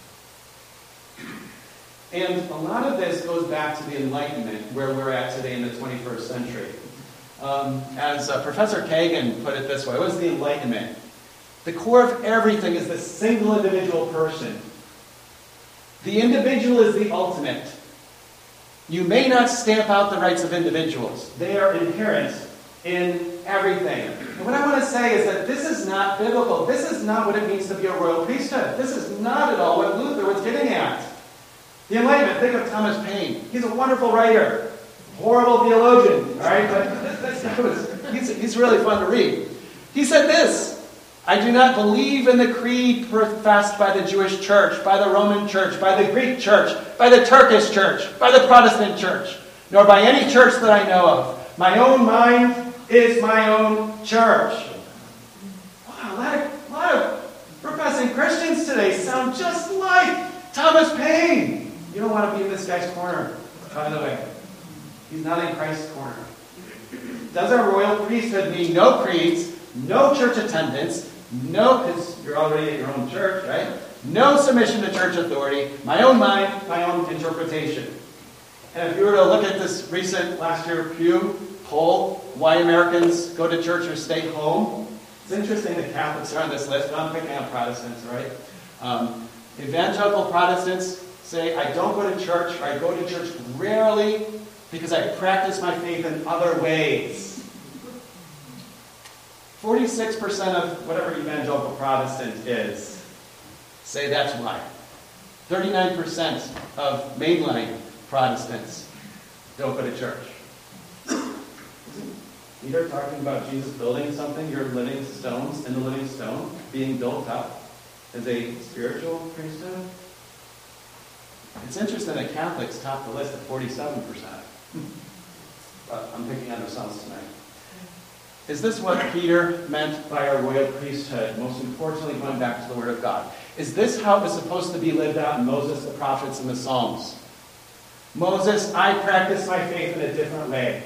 And a lot of this goes back to the Enlightenment, where we're at today in the twenty-first century. Um, as uh, Professor Kagan put it this way, what is the Enlightenment? The core of everything is the single individual person. The individual is the ultimate. You may not stamp out the rights of individuals. They are inherent in everything. And what I want to say is that this is not biblical. This is not what it means to be a royal priesthood. This is not at all what Luther was getting at. The Enlightenment, think of Thomas Paine. He's a wonderful writer. Horrible theologian. All right? But that's not what he's, he's really fun to read. He said this: I do not believe in the creed professed by the Jewish church, by the Roman church, by the Greek church, by the Turkish church, by the Protestant church, nor by any church that I know of. My own mind is my own church. Wow, a lot of, a lot of professing Christians today sound just like Thomas Paine. You don't want to be in this guy's corner, by the way. He's not in Christ's corner. Does our royal priesthood mean no creeds, no church attendance, no, because you're already at your own church, right? No submission to church authority, my own mind, my own interpretation. And if you were to look at this recent last year Pew poll, why Americans go to church or stay home, it's interesting that Catholics are on this list, but I'm picking up Protestants, right? Um, evangelical Protestants say, I don't go to church, or I go to church rarely because I practice my faith in other ways. forty-six percent of whatever evangelical Protestant is say that's why. thirty-nine percent of mainline Protestants don't go to church. Peter talking about Jesus building something, your living stones, and the living stone being built up as a spiritual priesthood? It's interesting that Catholics top the list at forty-seven percent. But I'm picking on ourselves tonight. Is this what Peter meant by a royal priesthood? Most importantly, going back to the Word of God. Is this how it was supposed to be lived out in Moses, the prophets, and the Psalms? Moses, I practice my faith in a different way.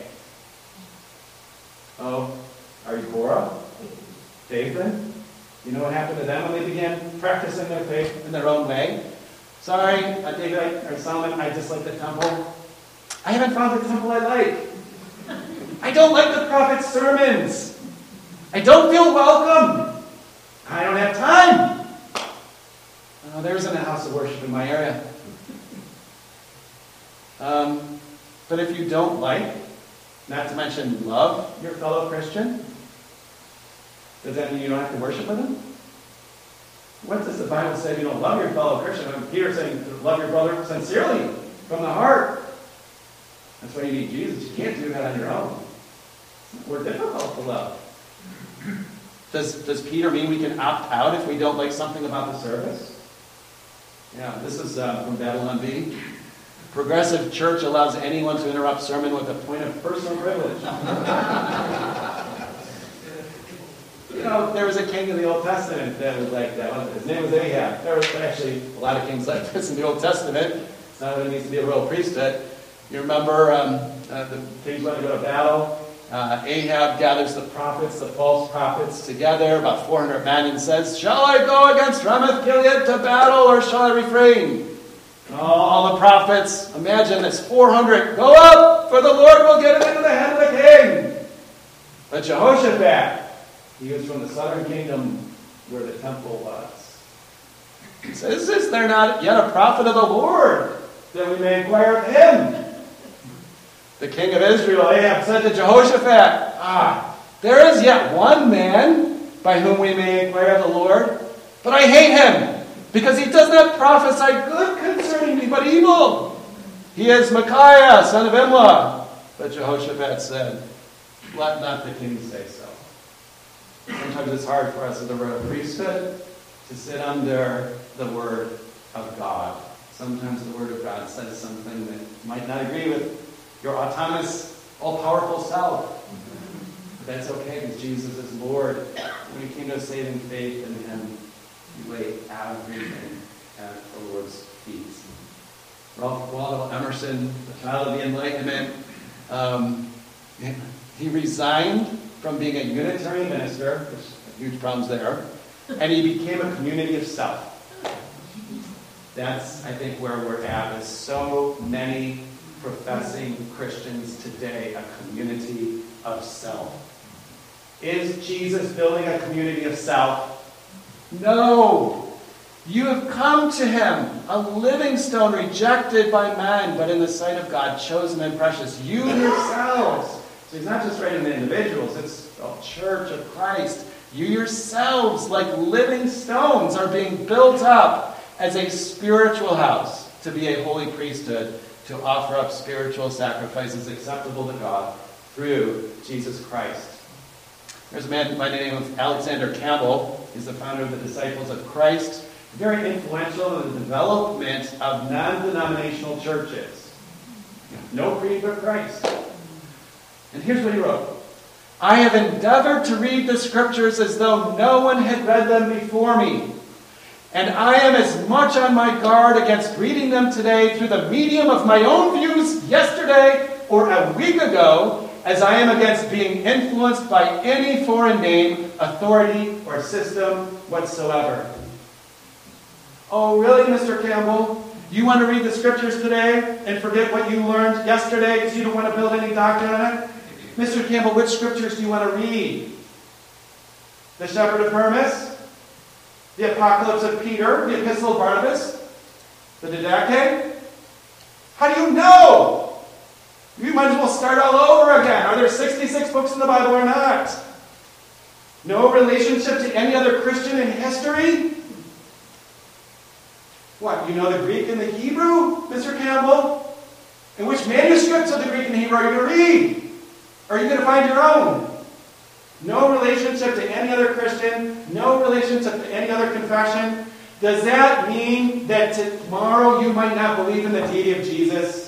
Oh, are you Korah? David? You know what happened to them when they began practicing their faith in their own way? Sorry, uh, David or Solomon, I dislike the temple. I haven't found the temple I like. I don't like the prophet's sermons. I don't feel welcome. I don't have time. Oh, there isn't a house of worship in my area. Um, but if you don't like, not to mention love your fellow Christian, does that mean you don't have to worship with him? What does the Bible say if you don't love your fellow Christian? I mean, Peter's saying love your brother sincerely, from the heart. That's why you need Jesus. You can't do that on your own. We're difficult to love. Does, does Peter mean we can opt out if we don't like something about the service? Yeah, this is uh, from Babylon B. Progressive church allows anyone to interrupt sermon with a point of personal privilege. You know, there was a king in the Old Testament that was like that. His name was Ahab. There was actually a lot of kings like this in the Old Testament. It's not what it means to be a royal priesthood. You remember um, uh, the kings went to go to battle. Uh, Ahab gathers the prophets, the false prophets, together, about four hundred men, and says, "Shall I go against Ramoth Gilead to battle, or shall I refrain?" And all, all the prophets, imagine this, four hundred, "Go up, for the Lord will get it into the hand of the king." But Jehoshaphat, he was from the southern kingdom where the temple was. He says, "Is there not yet a prophet of the Lord, that we may inquire of him?" The king of Israel, Ahab, said to Jehoshaphat, "Ah, there is yet one man by whom we may inquire of the Lord, but I hate him, because he does not prophesy good concerning me, but evil. He is Micaiah, son of Imlah." But Jehoshaphat said, "Let not the king say so." Sometimes it's hard for us as a royal priesthood to sit under the word of God. Sometimes the word of God says something that might not agree with your autonomous, all-powerful self. But that's okay, because Jesus is Lord. When you came to a saving faith in him, you lay everything at the Lord's feet. Ralph Waldo Emerson, the child of the Enlightenment, um, he resigned from being a Unitarian minister, there's huge problems there, and he became a community of self. That's, I think, where we're at, is so many professing Christians today, a community of self. Is Jesus building a community of self? No. You have come to him, a living stone rejected by men, but in the sight of God, chosen and precious. You yourselves. So he's not just writing to individuals, it's the church of Christ. You yourselves, like living stones, are being built up as a spiritual house to be a holy priesthood, to offer up spiritual sacrifices acceptable to God through Jesus Christ. There's a man by the name of Alexander Campbell. He's the founder of the Disciples of Christ. Very influential in the development of non-denominational churches. No creed but Christ. And here's what he wrote. "I have endeavored to read the scriptures as though no one had read them before me. And I am as much on my guard against reading them today through the medium of my own views yesterday or a week ago as I am against being influenced by any foreign name, authority, or system whatsoever." Oh, really, Mister Campbell? You want to read the scriptures today and forget what you learned yesterday because you don't want to build any doctrine on it? Mister Campbell, which scriptures do you want to read? The Shepherd of Hermas? The Apocalypse of Peter? The Epistle of Barnabas? The Didache? How do you know? You might as well start all over again. Are there sixty-six books in the Bible or not? No relationship to any other Christian in history? What, you know the Greek and the Hebrew, Mister Campbell? And which manuscripts of the Greek and Hebrew are you going to read? Or are you going to find your own? No relationship to any other Christian, no relationship to any other confession. Does that mean that tomorrow you might not believe in the deity of Jesus?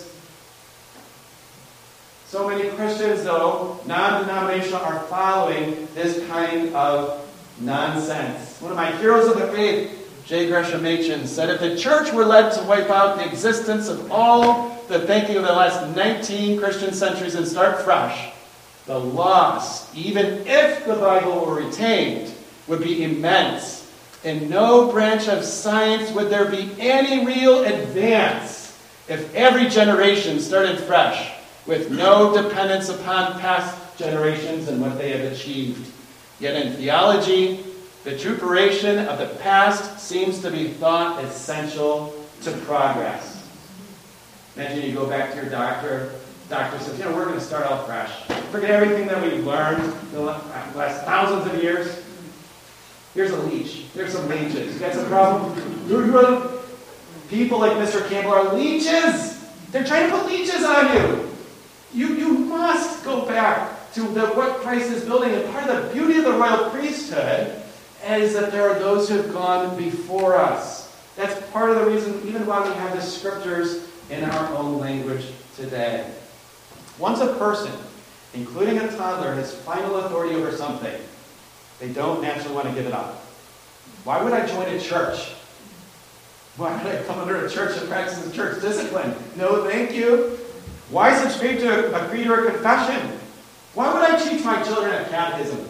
So many Christians, though, non-denominational, are following this kind of nonsense. One of my heroes of the faith, J. Gresham Machen, said, if the church were led to wipe out the existence of all the thinking of the last nineteen Christian centuries and start fresh, the loss, even if the Bible were retained, would be immense. In no branch of science would there be any real advance if every generation started fresh, with no dependence upon past generations and what they have achieved. Yet in theology, vituperation of the past seems to be thought essential to progress. Imagine you go back to your doctor. Doctor says, you know, we're going to start out fresh. Forget everything that we've learned in the last thousands of years. Here's a leech. Here's some leeches. You got some problem? People like Mister Campbell are leeches. They're trying to put leeches on you. You, you must go back to the, what Christ is building. And part of the beauty of the royal priesthood is that there are those who have gone before us. That's part of the reason, even why we have the scriptures in our own language today. Once a person, including a toddler, has final authority over something, they don't naturally want to give it up. Why would I join a church? Why would I come under a church that practices church discipline? No, thank you. Why subscribe to a creed or a confession? Why would I teach my children a catechism?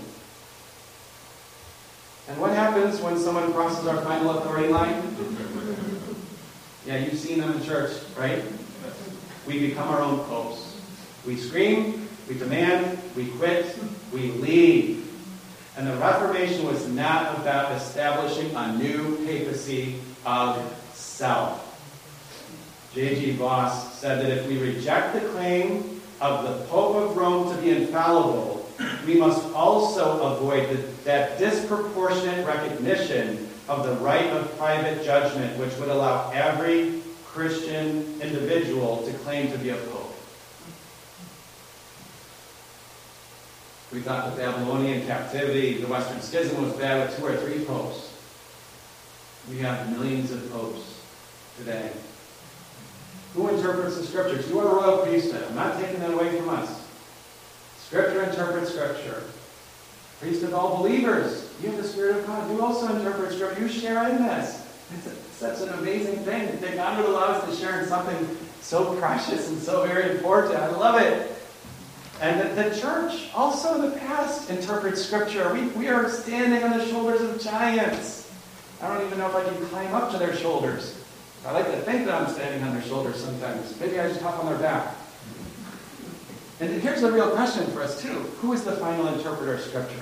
And what happens when someone crosses our final authority line? Yeah, you've seen them in church, right? We become our own popes. We scream, we demand, we quit, we leave. And the Reformation was not about establishing a new papacy of self. J G Voss said that if we reject the claim of the Pope of Rome to be infallible, we must also avoid the, that disproportionate recognition of the right of private judgment, which would allow every Christian individual to claim to be a pope. We thought the Babylonian captivity, the Western Schism, was bad with two or three popes. We have millions of popes today. Who interprets the Scriptures? You are a royal priesthood. I'm not taking that away from us. Scripture interprets Scripture. Priesthood of all believers. You have the Spirit of God. You also interpret Scripture. You share in this. It's such an amazing thing that God would allow us to share in something so precious and so very important. I love it. And the, the church, also in the past, interprets Scripture. We, we are standing on the shoulders of giants. I don't even know if I can climb up to their shoulders. I like to think that I'm standing on their shoulders sometimes. Maybe I just hop on their back. And here's the real question for us, too. Who is the final interpreter of Scripture?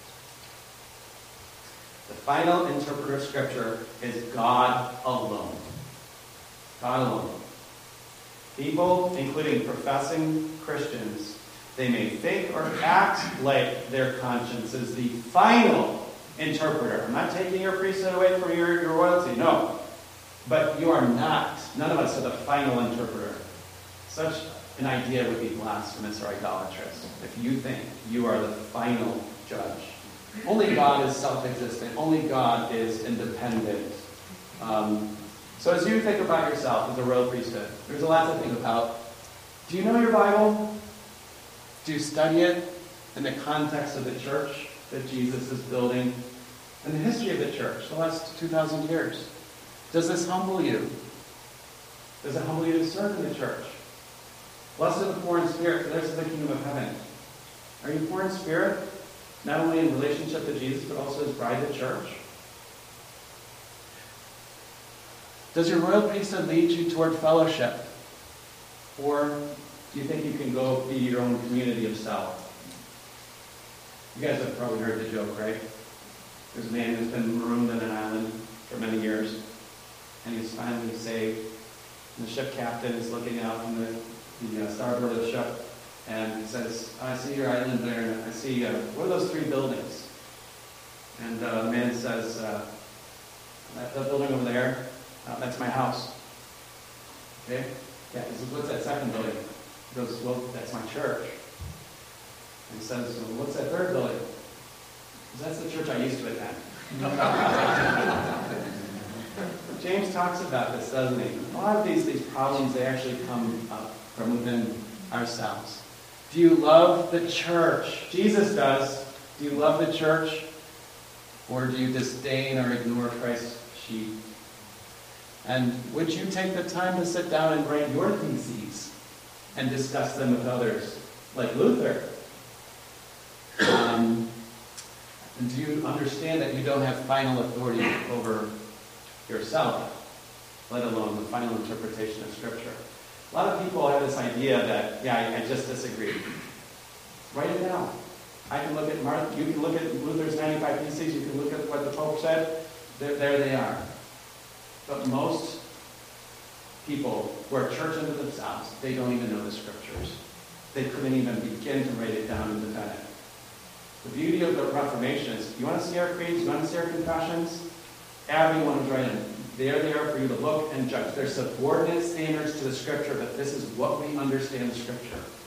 The final interpreter of Scripture is God alone. God alone. People, including professing Christians, they may think or act like their conscience is the final interpreter. I'm not taking your priesthood away from your, your royalty. No. But you are not. None of us are the final interpreter. Such an idea would be blasphemous or idolatrous if you think you are the final judge. Only God is self-existent. Only God is independent. Um, so as you think about yourself as a royal priesthood, there's a lot to think about. Do you know your Bible? Do you study it in the context of the church that Jesus is building? And the history of the church, the last two thousand years. Does this humble you? Does it humble you to serve in the church? Blessed are the poor in spirit, for theirs is the kingdom of heaven. Are you poor in spirit? Not only in relationship to Jesus, but also as bride of the church? Does your royal priesthood lead you toward fellowship? Or do you think you can go be your own community of self? You guys have probably heard the joke, right? There's a man who's been marooned on an island for many years, and he's finally saved. And the ship captain is looking out from the, the uh, starboard of the ship, and he says, I see your island there, and I see, uh, what are those three buildings? And uh, the man says, uh, that, that building over there, uh, that's my house. Okay? Yeah, he says, what's that second building? He goes, well, that's my church. And says, well, what's that third building? That's the church I used to attend. James talks about this, doesn't he? A lot of these, these problems, they actually come up from within ourselves. Do you love the church? Jesus does. Do you love the church? Or do you disdain or ignore Christ's sheep? And would you take the time to sit down and write your theses and discuss them with others, like Luther? Um, and do you understand that you don't have final authority over yourself, let alone the final interpretation of Scripture? A lot of people have this idea that, yeah, I, I just disagree. Write it down. I can look at Mark, you can look at Luther's ninety-five Theses, you can look at what the Pope said. There, there they are. But most people who are church unto themselves, they don't even know the Scriptures. They couldn't even begin to write it down and defend it. The beauty of the Reformation is, you want to see our creeds, you want to see our confessions? Everyone is writing. They're there for you to look and judge. They're subordinate standards to the Scripture, but this is what we understand the Scripture.